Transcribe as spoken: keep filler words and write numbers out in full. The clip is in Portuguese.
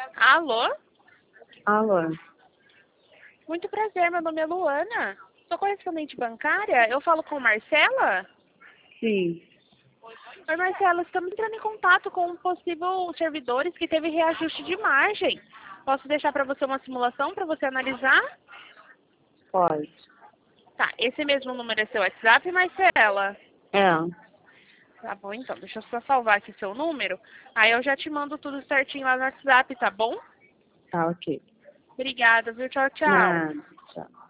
Alô? Alô? Muito prazer, meu nome é Luana. Sou correspondente bancária. Eu falo com Marcela? Sim. Oi, Marcela, estamos entrando em contato com um possível servidores que teve reajuste de margem. Posso deixar para você uma simulação para você analisar? Pode. Tá, esse mesmo número é seu WhatsApp, Marcela? É. Tá bom, então. Deixa eu só salvar aqui seu número. Aí eu já te mando tudo certinho lá no WhatsApp, tá bom? Tá ok. Obrigada, viu? Tchau, tchau. Nada. Tchau.